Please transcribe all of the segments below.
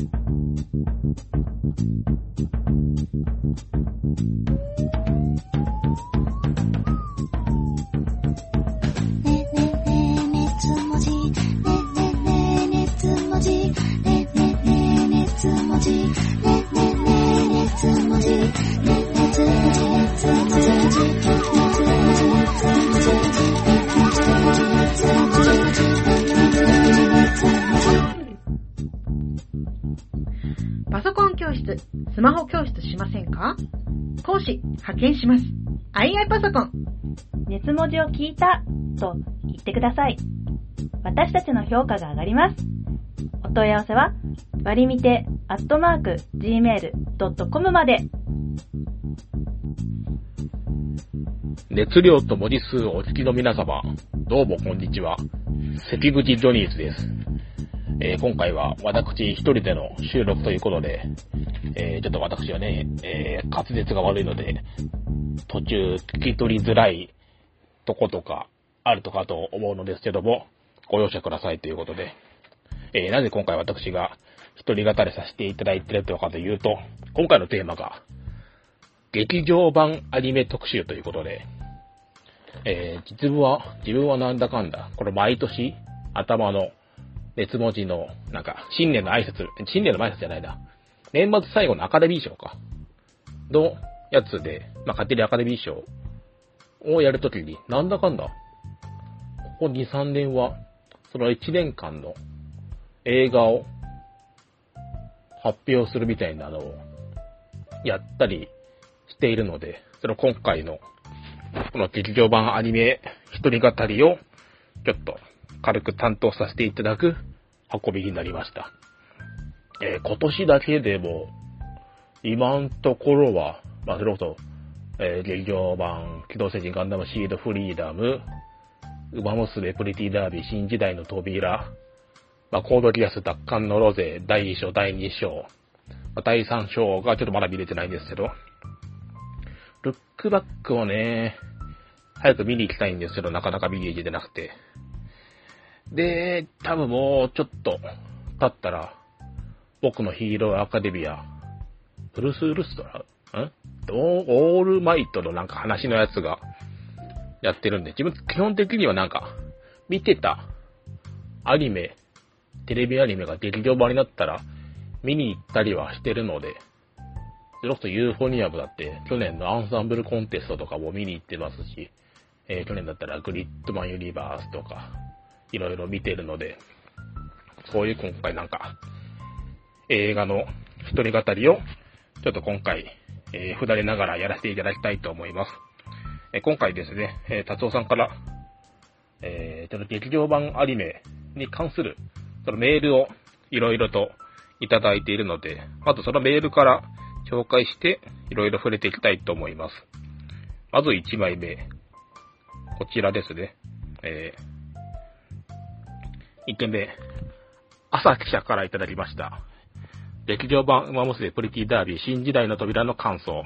パソコン教室、スマホ教室しませんか？講師、派遣します。II パソコン。 熱文字を聞いたと言ってください。私たちの評価が上がります。お問い合わせは、割りみて@gmail.com まで。 熱量と文字数をお聞きの皆様、どうもこんにちは。関口ジョニーズです。今回は私一人での収録ということで、ちょっと私はね、滑舌が悪いので、途中聞き取りづらいとことかあるとかと思うのですけども、ご容赦くださいということで、なぜ今回私が一人語りさせていただいているのかというと、今回のテーマが、劇場版アニメ特集ということで、自分はなんだかんだ、これ毎年頭の熱文字の、新年の前説じゃないな。年末最後のアカデミー賞か。のやつで、勝手にアカデミー賞をやるときに、なんだかんだ、ここ2、3年は、その1年間の映画を発表するみたいなのをやったりしているので、その今回のこの劇場版アニメ一人語りをちょっと軽く担当させていただく運びになりました。今年だけでも今のところは、それこそ、劇場版機動戦士ガンダムシードフリーダム、ウマ娘プリティダービー新時代の扉、コードギアス奪還のロゼ第1章第2章、第3章がちょっとまだ見れてないんですけど、ルックバックをね、早く見に行きたいんですけど、なかなか見に行けてなくて。で、多分もうちょっと経ったら、僕のヒーローアカデミア、ブルース・ウルストラオールマイトの話のやつがやってるんで、自分基本的には見てたアニメ、テレビアニメが劇場版になったら見に行ったりはしてるので、それこそユーフォニアムだって去年のアンサンブルコンテストとかも見に行ってますし、去年だったらグリッドマンユニバースとかいろいろ見てるので、そういう今回映画の一人語りをちょっと今回、ふだれながらやらせていただきたいと思います。今回ですね、達夫さんから、ちょっと劇場版アニメに関するそのメールをいろいろといただいているので、まずそのメールから紹介していろいろ触れていきたいと思います。まず1枚目。こちらですね。1件目。朝記者からいただきました。劇場版ウマ娘プリティダービー新時代の扉の感想。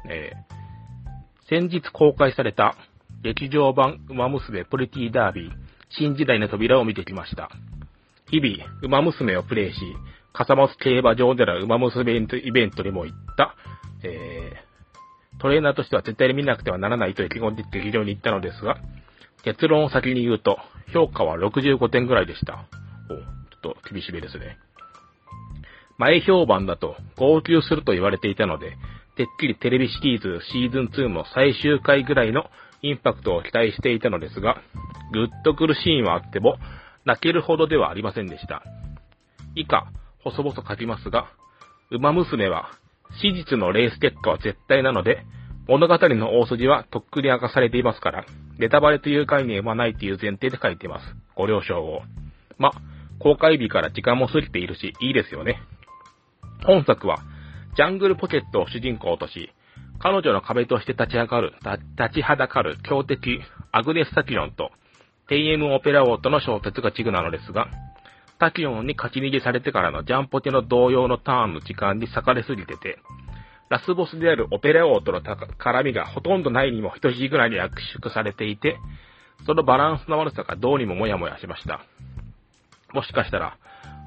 先日公開された劇場版ウマ娘プリティダービー新時代の扉を見てきました。日々、ウマ娘をプレイし、笠松競馬場でのウマ娘イベントにも行った、トレーナーとしては絶対に見なくてはならないと意気込んで劇場に行ったのですが、結論を先に言うと、評価は65点ぐらいでした。ちょっと厳しめですね。前評判だと号泣すると言われていたので、てっきりテレビシリーズシーズン2の最終回ぐらいのインパクトを期待していたのですが、グッとくるシーンはあっても、泣けるほどではありませんでした。以下、細々書きますが、ウマ娘は、史実のレース結果は絶対なので、物語の大筋はとっくに明かされていますから、ネタバレという概念はないという前提で書いています。ご了承を。公開日から時間も過ぎているし、いいですよね。本作は、ジャングルポケットを主人公とし、彼女の壁として立ちはだかる強敵、アグネス・タキオンと、テイエム・オペラ王との衝突がチグなのですが、タキオンに勝ち逃げされてからのジャンポケの同様のターンの時間に割かれすぎてて、ラスボスであるオペラ王との絡みがほとんどないにも等しいぐらいに圧縮されていて、そのバランスの悪さがどうにももやもやしました。もしかしたら、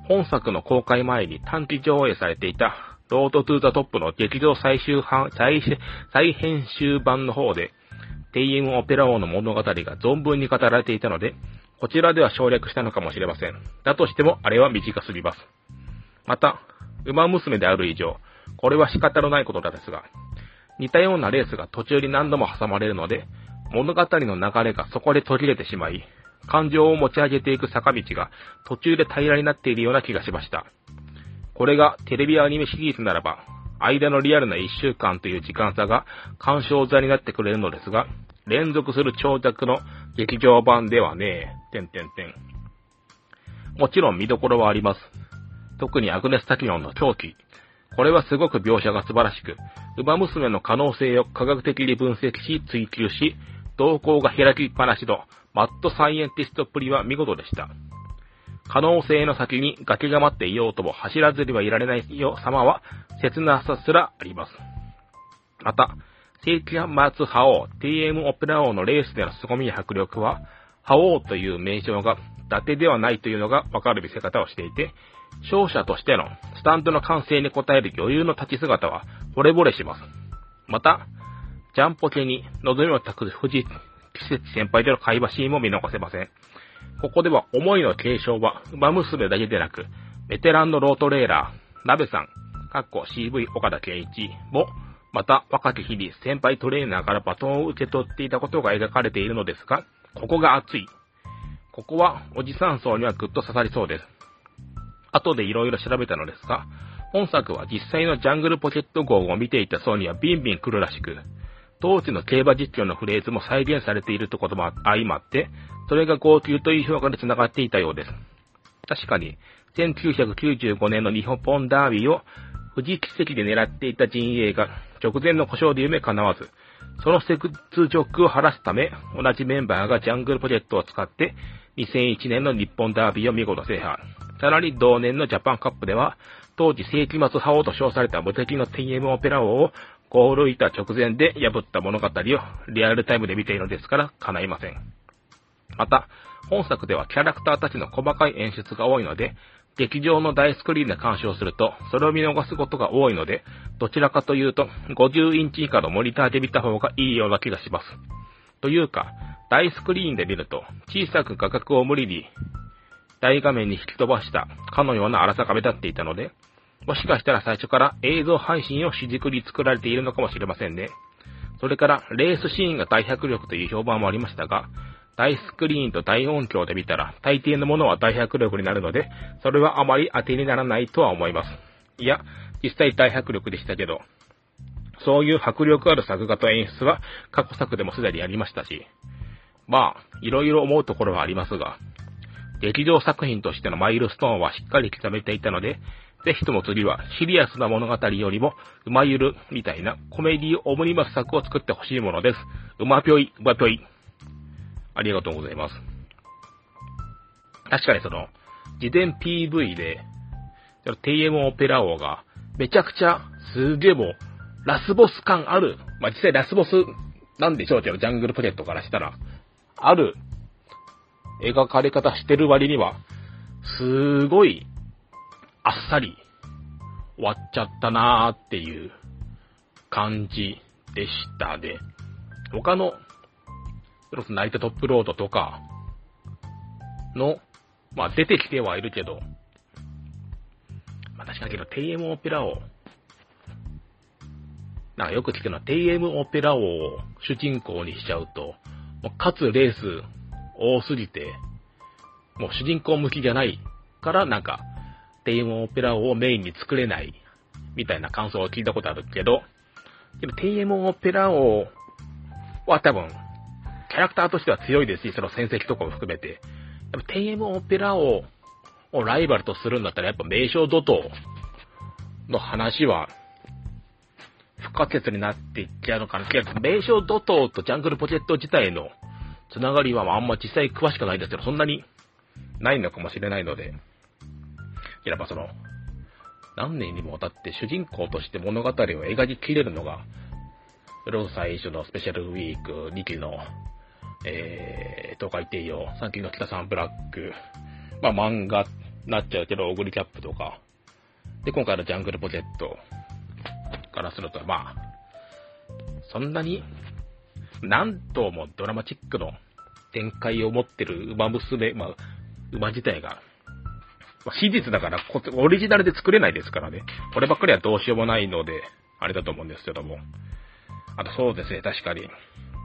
本作の公開前に短期上映されていたロードトゥーザトップの劇場再編集版の方で、テイエムオペラ王の物語が存分に語られていたので、こちらでは省略したのかもしれません。だとしても、あれは短すぎます。また、馬娘である以上、これは仕方のないことですが、似たようなレースが途中に何度も挟まれるので、物語の流れがそこで途切れてしまい、感情を持ち上げていく坂道が途中で平らになっているような気がしました。これがテレビアニメシリーズならば、間のリアルな1週間という時間差が干渉座になってくれるのですが、連続する長尺の劇場版ではね、もちろん見どころはあります。特にアグネス・タキノンの狂気。これはすごく描写が素晴らしく、馬娘の可能性を科学的に分析し追求し、動向が開きっぱなしのマッドサイエンティストっぷりは見事でした。可能性の先に崖が待っていようとも走らずにはいられないよ様は切なさすらあります。また、世紀末覇王、TM オペラ王のレースでの凄みや迫力は、覇王という名称が伊達ではないというのがわかる見せ方をしていて、勝者としてのスタンドの完成に応える余裕の立ち姿は惚れ惚れします。また、ジャンポケに望みを託す藤木節先輩での会話シーンも見逃せません。ここでは思いの継承は馬娘だけでなく、ベテランのロートレーラー、鍋さん、CV 岡田健一も、また若き日に先輩トレーナーからバトンを受け取っていたことが描かれているのですが、ここが熱い。ここはおじさん層にはぐっと刺さりそうです。後でいろいろ調べたのですが、本作は実際のジャングルポケット号を見ていた層にはビンビン来るらしく、当時の競馬実況のフレーズも再現されているとことも相まって、それが号泣という評価で繋がっていたようです。確かに、1995年の日本ダービーを藤木関で狙っていた陣営が直前の故障で夢叶わず、その雪辱を晴らすため、同じメンバーがジャングルポケットを使って、2001年の日本ダービーを見事制覇。さらに同年のジャパンカップでは、当時世紀末覇王と称された無敵の TM オペラ王をゴール板直前で破った物語をリアルタイムで見ているのですから叶いません。また、本作ではキャラクターたちの細かい演出が多いので、劇場の大スクリーンで鑑賞すると、それを見逃すことが多いので、どちらかというと、50インチ以下のモニターで見た方がいいような気がします。というか、大スクリーンで見ると、小さく画角を無理に大画面に引き飛ばしたかのような荒さが目立っていたので、もしかしたら最初から映像配信を主軸に作られているのかもしれませんね。それから、レースシーンが大迫力という評判もありましたが、大スクリーンと大音響で見たら、大抵のものは大迫力になるので、それはあまり当てにならないとは思います。いや、実際大迫力でしたけど、そういう迫力ある作画と演出は過去作でもすでにありましたし、まあ、いろいろ思うところはありますが、劇場作品としてのマイルストーンはしっかり刻めていたので、ぜひとも次はシリアスな物語よりも、うまゆるみたいなコメディオムニバス作を作ってほしいものです。うまぴょい、うまぴょい。ありがとうございます。確かにその、事前 PV で、TM オペラ王が、めちゃくちゃ、すげえもう、ラスボス感ある。まあ、実際ラスボスなんでしょうけど、ジャングルポケットからしたら、ある、描かれ方してる割には、すごい、あっさり、終わっちゃったなーっていう感じでしたね。他の、ナイトトップロードとかの、まあ出てきてはいるけど、まあ確かにけど TM オペラ王、なんかよく聞くのは TM オペラ王を主人公にしちゃうと、かつレース多すぎて、もう主人公向きじゃないからなんか TM オペラ王をメインに作れないみたいな感想を聞いたことあるけど、TM オペラ王は多分、キャラクターとしては強いですし、その戦績とかも含めて、やっぱ TM オペラ王をライバルとするんだったらやっぱ名称怒涛の話は不可欠になっていっちゃうのかな。名称怒涛とジャングルポケット自体のつながりはあんま実際詳しくないですけど、そんなにないのかもしれないので、やっぱその、何年にもわたって主人公として物語を描ききれるのが、最初のスペシャルウィーク2期の東海帝王、3期の北さんブラック、まあ漫画なっちゃうけど、オグリキャップとか。で、今回のジャングルポケットからすると、まあ、そんなに、なんともドラマチックの展開を持ってる馬娘、まあ、馬自体が、まあ、史実だからオリジナルで作れないですからね。こればっかりはどうしようもないので、あれだと思うんですけども。あとそうですね、確かに。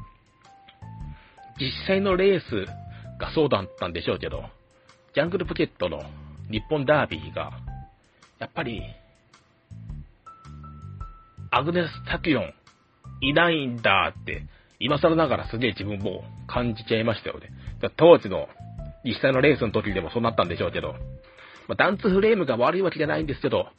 実際のレースがそうだったんでしょうけど、ジャングルポケットの日本ダービーが、やっぱり、アグネス・タキュロンいないんだって、今更ながらすげえ自分も感じちゃいましたよね。当時の実際のレースの時でもそうなったんでしょうけど、まあ、ダンツフレームが悪いわけじゃないんですけど、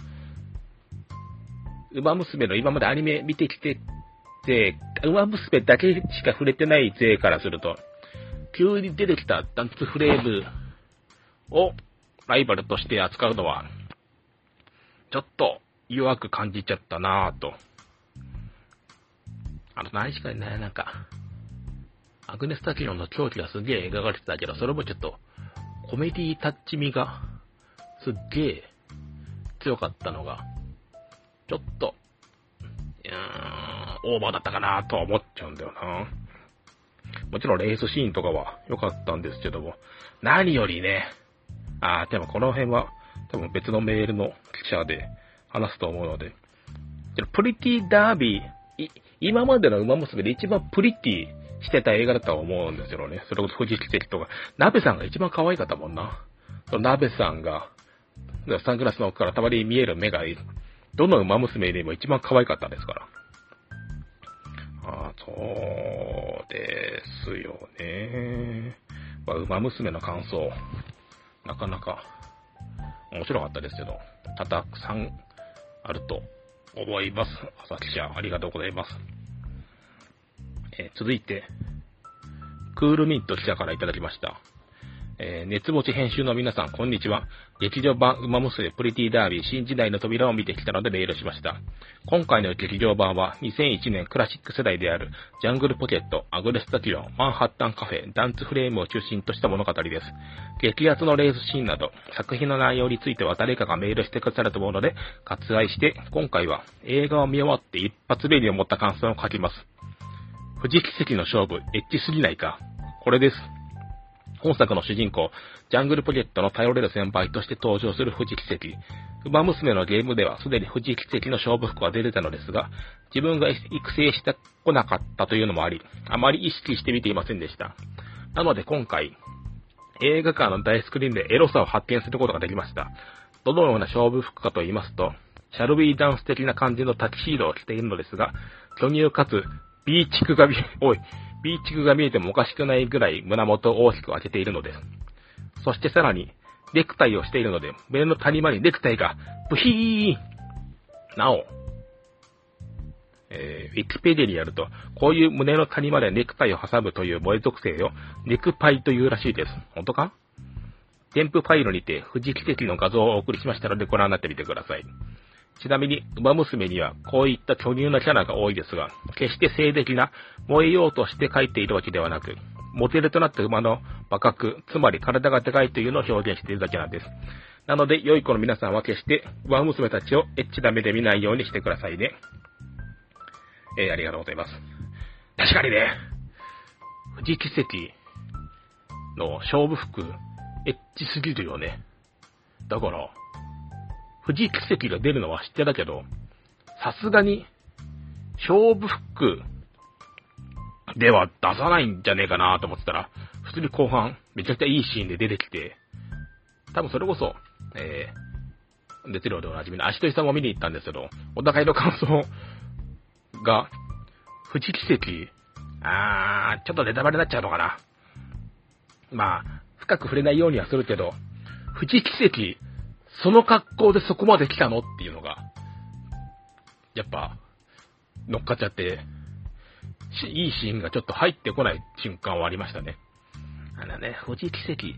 馬娘の今までアニメ見てきてて、馬娘だけしか触れてない勢からすると、急に出てきたダンツフレームをライバルとして扱うのは、ちょっと弱く感じちゃったなぁと。あと何しかね、なんか、アグネス・タキロンの狂気がすげえ描かれてたけど、それもちょっとコメディタッチ味がすっげえ強かったのが、ちょっと、オーバーだったかなとは思っちゃうんだよな。もちろんレースシーンとかは良かったんですけども、何よりね、でもこの辺は多分別のメールの記者で話すと思うので、プリティダービー、今までの馬娘で一番プリティしてた映画だと思うんですよね。それこそ藤木関とか、鍋さんが一番可愛かったもんな。その鍋さんが、サングラスの奥からたまに見える目が、どの馬娘でも一番可愛かったですから。そうですよね。馬娘の感想、なかなか面白かったですけど、たくさんあると思います。朝記者、ありがとうございます。続いて、クールミント記者からいただきました。熱持ち編集の皆さん、こんにちは。劇場版馬娘プリティダービー新時代の扉を見てきたのでメールしました。今回の劇場版は2001年クラシック世代であるジャングルポケット、アグレスタキロン、マンハッタンカフェ、ダンツフレームを中心とした物語です。激アツのレースシーンなど作品の内容については誰かがメールしてくださると思うので割愛して今回は映画を見終わって一発目に思った感想を書きます。藤木関の勝負、エッチすぎないか。これです。本作の主人公、ジャングルポケットの頼れる先輩として登場する藤木関。馬娘のゲームではすでに藤木関の勝負服は出てたのですが、自分が育成してこなかったというのもあり、あまり意識して見ていませんでした。なので今回、映画館の大スクリーンでエロさを発見することができました。どのような勝負服かと言いますと、シャルビーダンス的な感じのタキシードを着ているのですが、巨乳かつ、ビーチクが見えてもおかしくないぐらい胸元を大きく開けているのです。そしてさらに、ネクタイをしているので、胸の谷間にネクタイが、ブヒーなお、ウィキペディアによると、こういう胸の谷までネクタイを挟むという萌え属性をネクパイというらしいです。本当か？添付ファイルにて、藤木関の画像をお送りしましたのでご覧になってみてください。ちなみに、馬娘にはこういった巨乳なキャラが多いですが、決して性的な燃えようとして描いているわけではなく、モデルとなった馬の馬角、つまり体がでかいというのを表現しているだけなんです。なので、良い子の皆さんは決して馬娘たちをエッチな目で見ないようにしてくださいね。ありがとうございます。確かにね、藤木関の勝負服、エッチすぎるよね。だから、藤木関が出るのは知ってたけど、さすがに、勝負服では出さないんじゃねえかなと思ってたら、普通に後半、めちゃくちゃいいシーンで出てきて、多分それこそ、熱量でおなじみの足取さんも見に行ったんですけど、お互いの感想が、藤木関、ちょっとネタバレになっちゃうのかな。まあ、深く触れないようにはするけど、藤木関、その格好でそこまで来たのっていうのが、やっぱ、乗っかっちゃって、いいシーンがちょっと入ってこない瞬間はありましたね。藤木関、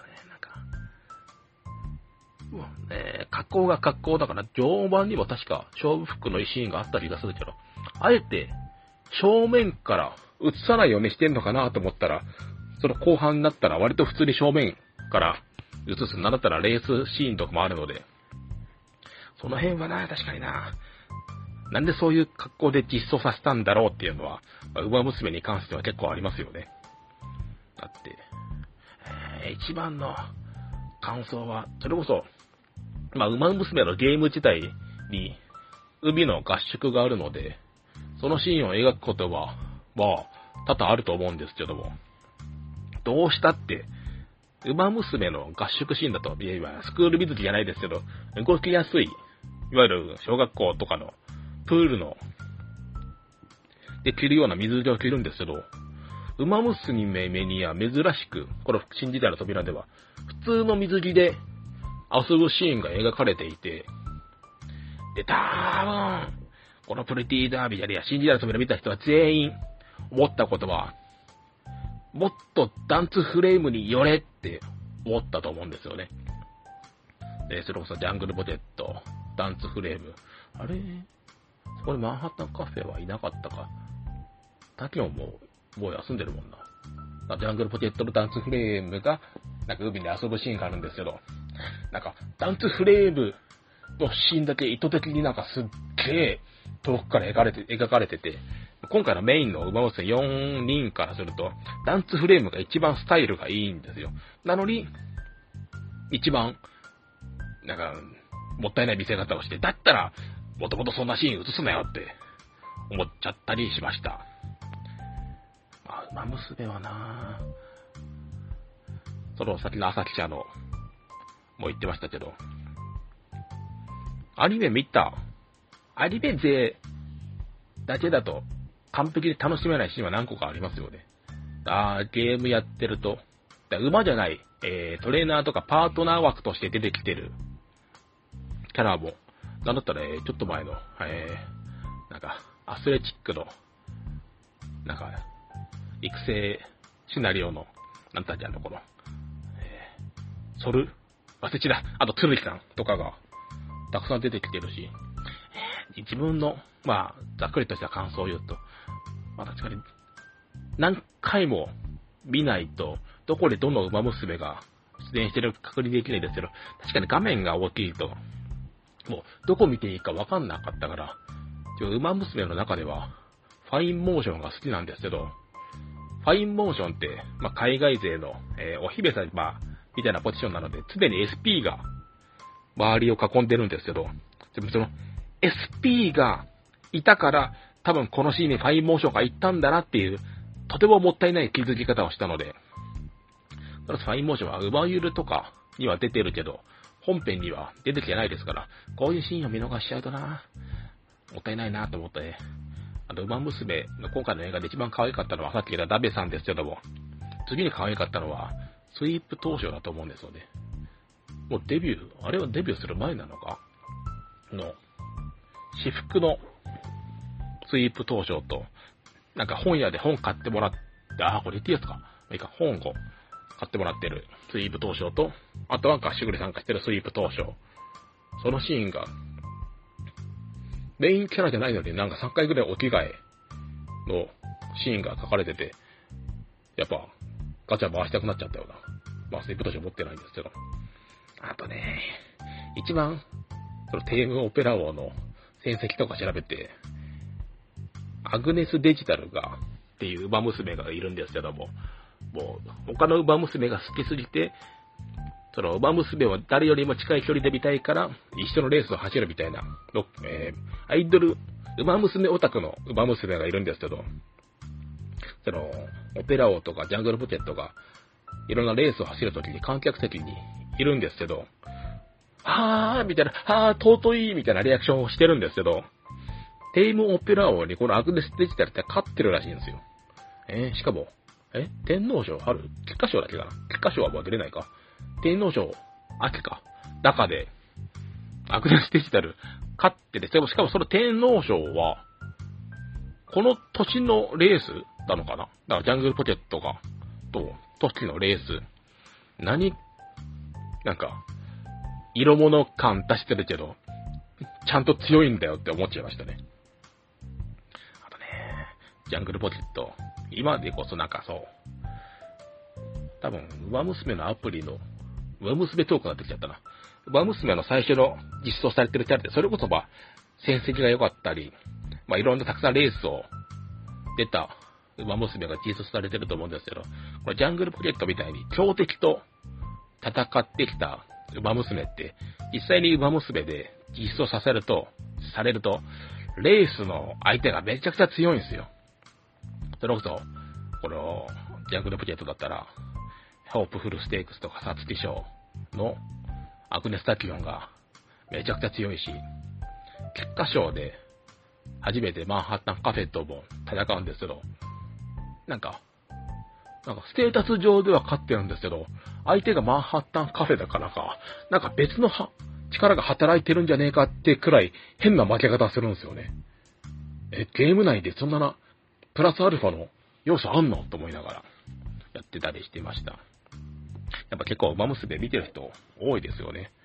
格好が格好だから、序盤にも確か勝負服のシーンがあった気がするけど、あえて正面から映さないようにしてんのかなと思ったら、その後半になったら割と普通に正面から映す。なんだったらレースシーンとかもあるので、その辺はな、確かにな。なんでそういう格好で実装させたんだろうっていうのは、ウマ娘に関しては結構ありますよね。だって、一番の感想は、それこそ、ウマ娘のゲーム自体に海の合宿があるので、そのシーンを描くことは、多々あると思うんですけども、どうしたって、ウマ娘の合宿シーンだと、いわゆるスクール水着じゃないですけど、動きやすい、いわゆる小学校とかのプールの、で着るような水着を着るんですけど、ウマ娘には珍しく、この新時代の扉では、普通の水着で遊ぶシーンが描かれていて、で、多分、このプリティダービーや新時代の扉見た人は全員思ったことは、もっとダンツフレームに寄れって思ったと思うんですよね。で、それこそジャングルポテト、ダンツフレーム。あれそこにマンハッタンカフェはいなかったか。滝野もう休んでるもんな。ジャングルポテトのダンツフレームが、海で遊ぶシーンがあるんですけど、ダンツフレームのシーンだけ意図的にすっげえ遠くから描かれてて、今回のメインのウマ娘4人からすると、ダンツフレームが一番スタイルがいいんですよ。なのに、一番、もったいない見せ方をして、だったら、もともとそんなシーン映すなよって思っちゃったりしました。ウマ娘はなその先の朝記者の、も言ってましたけど、アニメ勢だけだと完璧に楽しめないシーンは何個かありますよね。ゲームやってると、馬じゃない、トレーナーとかパートナー枠として出てきてるキャラも、なんだったら、ちょっと前の、アスレチックの、育成シナリオの、なんだっけソル忘れちだ。あと、トゥルキさんとかが、たくさん出てきてるし、自分の、ざっくりとした感想を言うと、確かに、何回も見ないと、どこでどのウマ娘が出演してるか確認できないですけど、確かに画面が大きいと、もう、どこ見ていいか分かんなかったから、ウマ娘の中では、ファインモーションが好きなんですけど、ファインモーションって、海外勢の、お姫様、みたいなポジションなので、常に SP が、周りを囲んでるんですけど、でもその、SP がいたから、多分このシーンにファインモーションが行ったんだなっていう、とてももったいない気づき方をしたので、ファインモーションはウマユルとかには出てるけど、本編には出てきてないですから、こういうシーンを見逃しちゃうとな、もったいないなと思って、ウマ娘の今回の映画で一番可愛かったのはさっき言ったダベさんですけども、次に可愛かったのは、スイープ当初だと思うんですよね。もうあれはデビューする前なのか私服のスイープ当初と、本屋で本買ってもらって、これ言っていいやつか。本を買ってもらってるスイープ当初と、あとは合宿で参加してるスイープ当初。そのシーンが、メインキャラじゃないのに3回ぐらいお着替えのシーンが書かれてて、やっぱガチャ回したくなっちゃったような。スイープ当初持ってないんですけど。あとね、一番、テームオペラ王の戦績とか調べて、アグネスデジタルっていうウマ娘がいるんですけども、もう他のウマ娘が好きすぎて、そのウマ娘を誰よりも近い距離で見たいから一緒のレースを走るみたいな、アイドルウマ娘オタクのウマ娘がいるんですけど、そのオペラ王とかジャングルポケットがいろんなレースを走るときに観客席にいるんですけど、みたいな、尊いみたいなリアクションをしてるんですけど、テームオペラ王にこのアグネスデジタルって勝ってるらしいんですよ。しかも、天皇賞春菊花賞だけかな菊花賞はもう出れないか。天皇賞秋か。中で、アグネスデジタル勝ってて、しかもその天皇賞は、この年のレースなのかな。だからジャングルポケットが、時のレース。色物感出してるけど、ちゃんと強いんだよって思っちゃいましたね。あとね、ジャングルポケット。今でこそ多分、ウマ娘のアプリの、 ウマ娘トークになってきちゃったな。ウマ娘の最初の実装されてるキャラって、それこそ戦績が良かったり、いろんなたくさんレースを出たウマ娘が実装されてると思うんですけど、これジャングルポケットみたいに強敵と戦ってきたウマ娘って、実際にウマ娘で実装されると、レースの相手がめちゃくちゃ強いんですよ。それこそ、このジャングルポケットだったら、ホープフルステークスとかサツキ賞のアグネスタキオンがめちゃくちゃ強いし、結果賞で初めてマンハッタンカフェとも戦うんですけど、なんかステータス上では勝ってるんですけど、相手がマンハッタンカフェだからか、なんか別の力が働いてるんじゃねえかってくらい変な負け方するんですよね。ゲーム内でそんなプラスアルファの要素あんのと思いながらやってたりしてました。やっぱ結構ウマ娘見てる人多いですよね。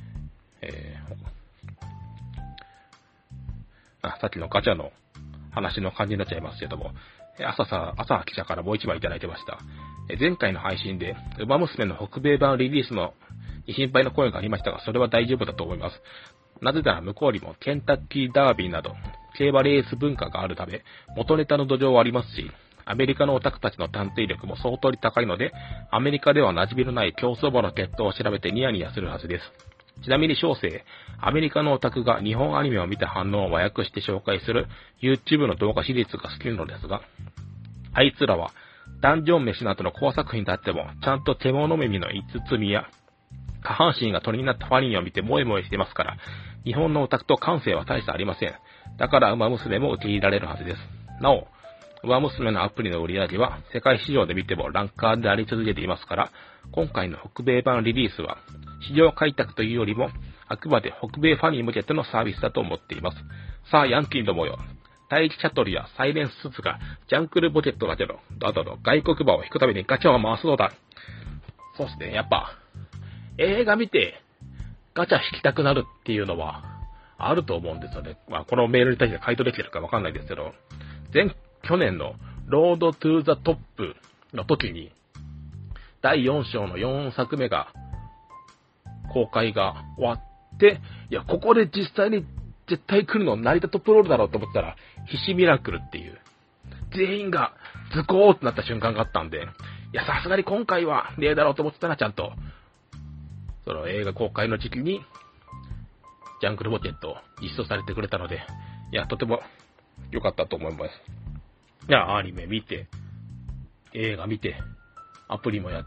さっきのガチャの話の感じになっちゃいますけども、朝記者からもう一枚いただいてました。前回の配信でウマ娘の北米版リリースの心配の声がありましたが、それは大丈夫だと思います。なぜなら向こうにもケンタッキーダービーなど競馬レース文化があるため、元ネタの土壌はありますし、アメリカのオタクたちの探偵力も相当に高いので、アメリカでは馴染みのない競走馬の血統を調べてニヤニヤするはずです。ちなみに小生、アメリカのオタクが日本アニメを見た反応を和訳して紹介する YouTube の動画シリーズが好きなのですが、あいつらはダンジョン飯などのコア作品であっても、ちゃんと獣耳の五つみや下半身が鳥になったファニーを見て萌え萌えしてますから、日本のオタクと感性は大差ありません。だからウマ娘も受け入れられるはずです。なお、ウマ娘のアプリの売り上げは世界市場で見てもランカーであり続けていますから、今回の北米版リリースは市場開拓というよりもあくまで北米ファニー向けてのサービスだと思っています。さあヤンキーどもよ、大気シャトルやサイレンススがジャングルポケットだけど、外国馬を引くためにガチャを回すのだ。そうですね、やっぱ映画見てガチャ引きたくなるっていうのはあると思うんですよね。このメールに対して回答できてるかわかんないですけど、去年のロードトゥーザトップの時に第4章の4作目が公開が終わって、いや、ここで実際に絶対来るの成田トップロールだろうと思ったら、ひしミラクルっていう、全員がズコーってなった瞬間があったんで、いや、さすがに今回はねえだろうと思ってたら、ちゃんと、その映画公開の時期に、ジャングルポケットを実装されてくれたので、いや、とても良かったと思います。いや、アニメ見て、映画見て、アプリもやって、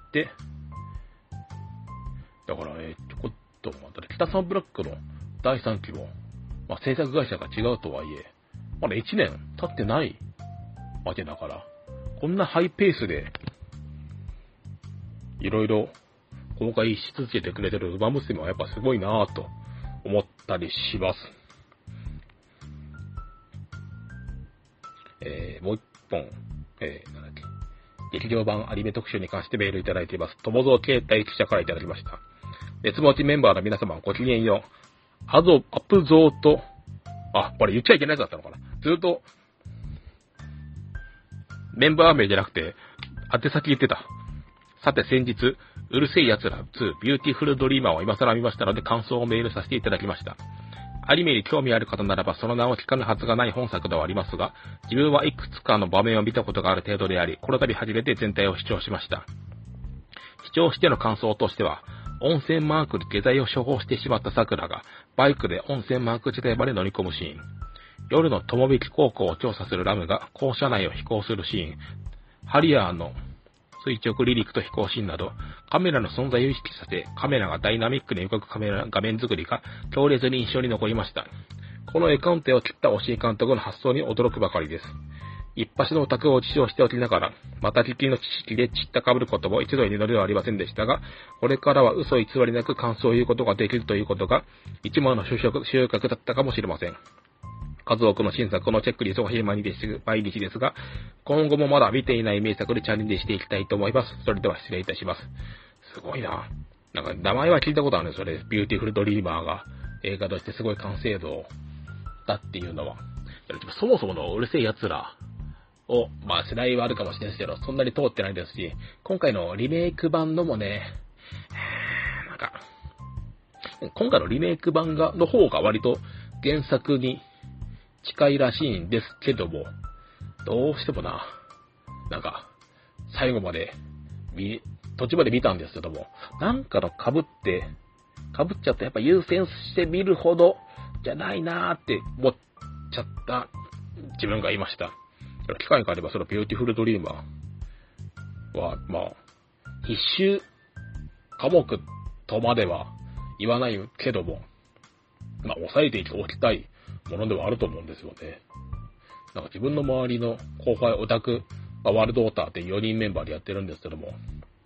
だから、北サンブラックの第3期も、制作会社が違うとはいえ、まだ1年経ってないわけだから、こんなハイペースで、いろいろ公開し続けてくれてるウマ娘はやっぱすごいなぁと思ったりします。もう一本、劇場版アニメ特集に関してメールいただいています。友蔵携帯記者からいただきました。熱持ちメンバーの皆様ごきげんよう。アプゾーと、これ言っちゃいけないやつだったのかな。ずっと、メンバー名じゃなくて、宛先言ってた。さて先日、うるせえ奴ら2ビューティフルドリーマーを今更見ましたので感想をメールさせていただきました。アニメに興味ある方ならばその名を聞かぬはずがない本作ではありますが、自分はいくつかの場面を見たことがある程度であり、この度初めて全体を視聴しました。視聴しての感想としては、温泉マークで下剤を処方してしまった桜がバイクで温泉マーク地帯まで乗り込むシーン、夜の友引高校を調査するラムが校舎内を飛行するシーン、ハリアーの垂直離陸と飛行シーンなど、カメラの存在を意識させ、カメラがダイナミックに動く画面作りが強烈に印象に残りました。この絵コンテを切った押井監督の発想に驚くばかりです。一発のオタクを自称しておきながら、また聞きの知識で散ったかぶることも一度に二度ではありませんでしたが、これからは嘘偽りなく感想を言うことができるということが、一番の収穫だったかもしれません。数多くの新作のチェックに忙しい毎日ですが、今後もまだ見ていない名作でチャレンジしていきたいと思います。それでは失礼いたします。すごいな。なんか名前は聞いたことあるんですよね。ビューティフルドリーマーが映画としてすごい完成度だっていうのは。そもそものうるせえ奴らを、世代はあるかもしれないですけど、そんなに通ってないですし、今回のリメイク版のもね、 か、今回のリメイク版の方が割と原作に近いらしいんですけども、どうしてもなんか、最後まで途中まで見たんですけども、なんかの被っちゃってやっぱ優先して見るほどじゃないなーって思っちゃった自分がいました。機会があればそのビューティフルドリーマーは、必修科目とまでは言わないけども、抑えておきたいものではあると思うんですよね。なんか自分の周りの後輩オタク、ワールドオーターって4人メンバーでやってるんですけども、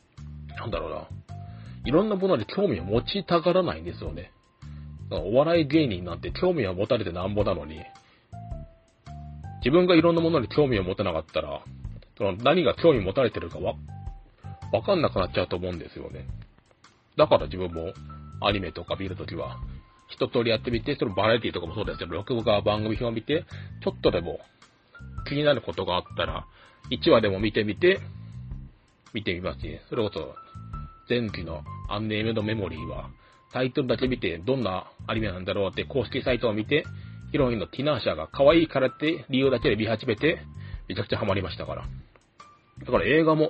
いろんなものに興味を持ちたがらないんですよね。お笑い芸人なんて興味を持たれてなんぼなのに、自分がいろんなものに興味を持てなかったら、何が興味持たれてるかわかんなくなっちゃうと思うんですよね。だから自分もアニメとか見るときは、一通りやってみて、そのバラエティとかもそうですけど、録画番組表を見て、ちょっとでも気になることがあったら、1話でも見てみますし、それこそ、前期のアンネームドメモリーは、タイトルだけ見て、どんなアニメなんだろうって公式サイトを見て、ヒロインのティナーシャが可愛いからって理由だけで見始めて、めちゃくちゃハマりましたから。だから映画も、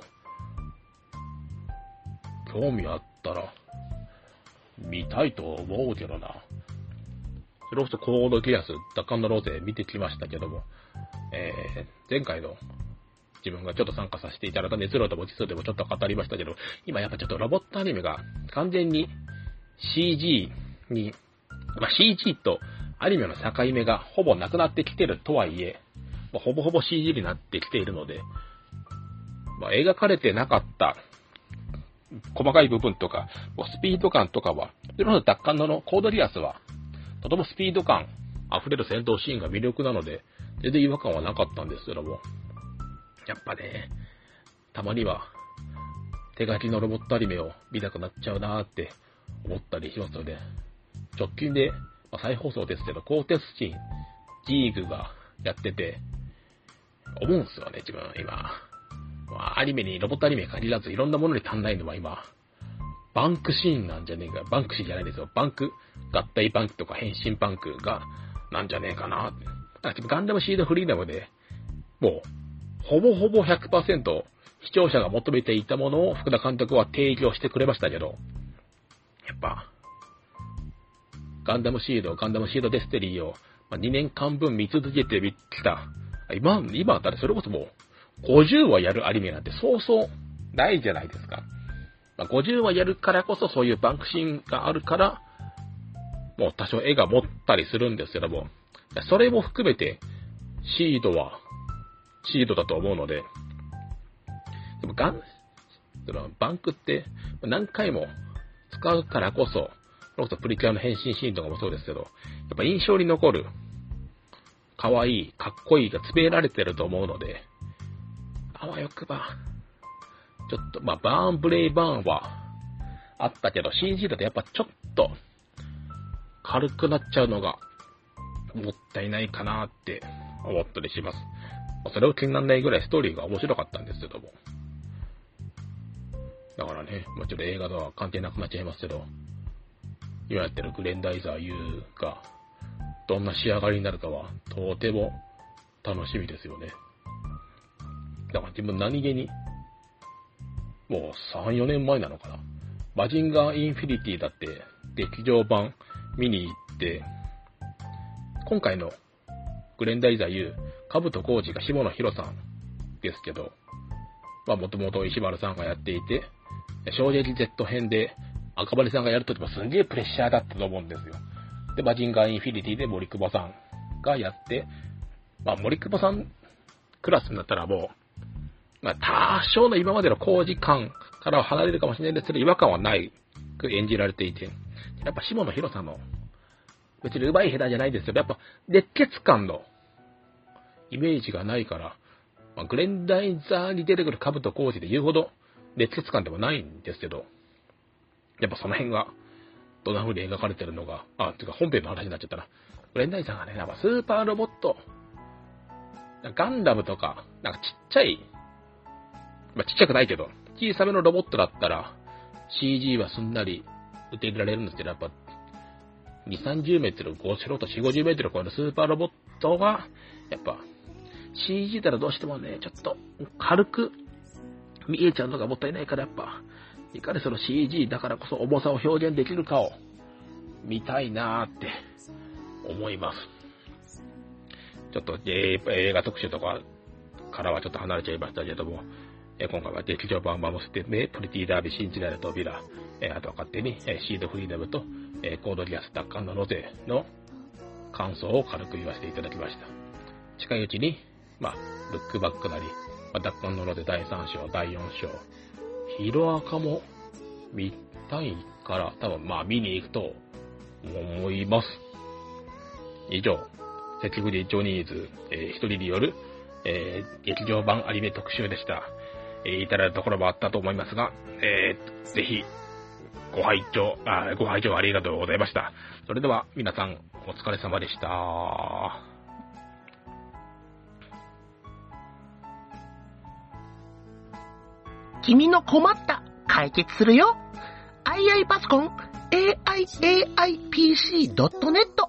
興味あったら、見たいと思うけどな。それこそコードギアス、奪還のローゼ見てきましたけども、前回の自分がちょっと参加させていただいた熱量と文字数でもちょっと語りましたけど、今やっぱちょっとロボットアニメが完全に CG に、CG とアニメの境目がほぼなくなってきてるとはいえ、ほぼほぼ CG になってきているので、描かれてなかった細かい部分とか、スピード感とかは、それこそ奪還のコードリアスは、とてもスピード感溢れる戦闘シーンが魅力なので、全然違和感はなかったんですけども、やっぱね、たまには手書きのロボットアニメを見たくなっちゃうなーって思ったりしますので、直近で、再放送ですけど、コーテスチン、ジーグがやってて、思うんですよね、自分、今。アニメに、ロボットアニメに限らず、いろんなものに足んないのは今、バンクシーンなんじゃねえか、バンクシーンじゃないですよ、バンク、合体バンクとか変身バンクが、なんじゃねえかなって。ガンダムシードフリーダムで、もう、ほぼほぼ 100% 視聴者が求めていたものを福田監督は提供してくれましたけど、やっぱ、ガンダムシードデステリーを2年間分見続けてきた。今だってそれこそもう50話やるアニメなんてそうそうないじゃないですか。50話やるからこそそういうバンクシーンがあるから、もう多少絵が持ったりするんですけども、それも含めてシードはシードだと思うので、でもバンクって何回も使うからこそ、プリキュアの変身シーンとかもそうですけど、やっぱ印象に残る、可愛い、かっこいいが詰められてると思うので、あわよくば、ちょっと、バーンブレイバーンはあったけど、CG だとやっぱちょっと軽くなっちゃうのがもったいないかなって思ったりします。それを気にならないぐらいストーリーが面白かったんですけども。だからね、ちょっと映画とは関係なくなっちゃいますけど、今やってるグレンダイザー U がどんな仕上がりになるかはとても楽しみですよね。だから自分何気にもう 3,4 年前なのかな。マジンガーインフィニティだって劇場版見に行って、今回のグレンダイザー U、カブトコウジが下野紘さんですけど、もともと石丸さんがやっていて、衝撃 Z 編で赤羽さんがやるときもすんげえプレッシャーだったと思うんですよ。で、マジンガーインフィニティで森久保さんがやって、森久保さんクラスになったらもう、多少の今までの工事感からは離れるかもしれないんですけど、違和感はないく演じられていて、やっぱ下野紘さんの、別に上手い下手じゃないですけど、やっぱ熱血感のイメージがないから、グレンダイザーに出てくるカブトコウジで言うほど熱血感でもないんですけど、やっぱその辺が、どんな風に描かれてるのが、てか本編の話になっちゃったな。グレンダイザーがね、スーパーロボット、ガンダムとか、ちっちゃい、ちっちゃくないけど、小さめのロボットだったら、CG はすんなり受け入れられるんですけど、やっぱ、2、30メートル、5素人4、50メートル超えるスーパーロボットが、やっぱ、CG だらどうしてもね、ちょっと軽く見えちゃうのがもったいないから、やっぱ、いかにその CG だからこそ重さを表現できるかを見たいなーって思います。ちょっと、映画特集とかからはちょっと離れちゃいましたけども、今回は劇場版もしてね、プリティダービー、シンチナルとビラ、あとは勝手にシードフリーダムとコードギアス奪還なのでの感想を軽く言わせていただきました。近いうちに、ルックバックなり、奪還なので第3章、第4章、ヒロアカも見たいから、多分見に行くと思います。以上、関口ジョニーズ、一人による、劇場版アニメ特集でした。至らぬところもあったと思いますが、ぜひ、ご拝聴ありがとうございました。それでは、皆さん、お疲れ様でした。 君の困った解決するよ。II パソコン AIAIPC.net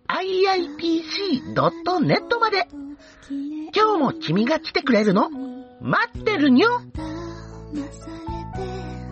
IIPC.net まで。今日も君が来てくれるの待ってるにょ。